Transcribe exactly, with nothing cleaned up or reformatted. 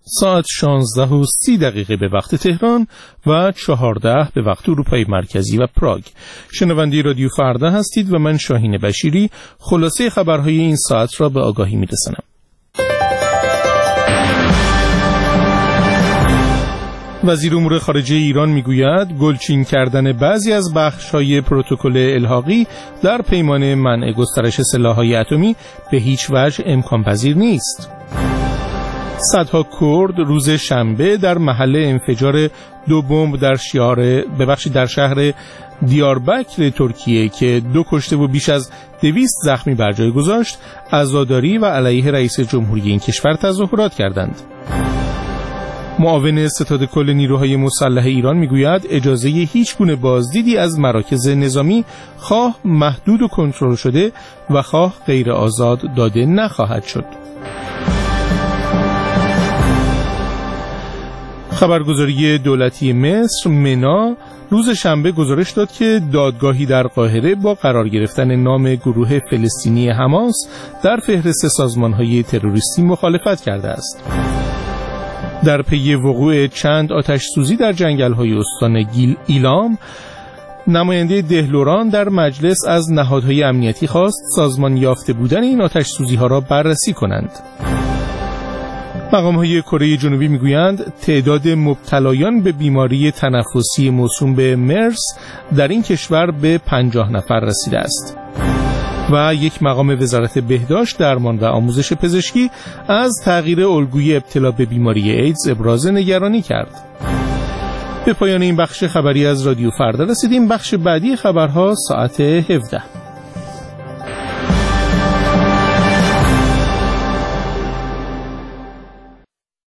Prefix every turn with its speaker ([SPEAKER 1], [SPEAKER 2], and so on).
[SPEAKER 1] ساعت شانزده و سی دقیقه به وقت تهران و چهارده به وقت اروپای مرکزی و پراگ. شنونده رادیو فردا هستید و من شاهین بشیری خلاصه خبرهای این ساعت را به آگاهی می‌رسانم. وزیر امور خارجه ایران میگوید گلچین کردن بعضی از بخش‌های پروتکل الحاقی در پیمان منع گسترش سلاح‌های اتمی به هیچ وجه امکان پذیر نیست. صدها کرد روز شنبه در محل انفجار دو بمب در شهر ببخشید در شهر دیاربکر ترکیه که دو کشته و بیش از دویست زخمی بر جای گذاشت، عزاداری و علیه رئیس جمهوری این کشور تظاهرات کردند. معاون ستاد کل نیروهای مسلح ایران میگوید اجازه هیچ گونه بازدیدی از مراکز نظامی خواه محدود و کنترل شده و خواه غیر آزاد داده نخواهد شد. خبرگزاری دولتی مصر منا روز شنبه گزارش داد که دادگاهی در قاهره با قرار گرفتن نام گروه فلسطینی حماس در فهرست سازمان‌های تروریستی مخالفت کرده است. در پی وقوع چند آتش سوزی در جنگل‌های استان گیل ایلام، نماینده دهلوران در مجلس از نهادهای امنیتی خواست سازمان یافته بودن این آتش سوزی‌ها را بررسی کنند. مقام‌های کره جنوبی میگویند تعداد مبتلایان به بیماری تنفسی موسوم به مرس در این کشور به پنجاه نفر رسیده است. و یک مقام وزارت بهداشت، درمان و آموزش پزشکی از تغییر الگوی ابتلا به بیماری ایدز ابراز نگرانی کرد. به پایان این بخش خبری از رادیو فردا رسیدیم. بخش بعدی خبرها ساعت هفده.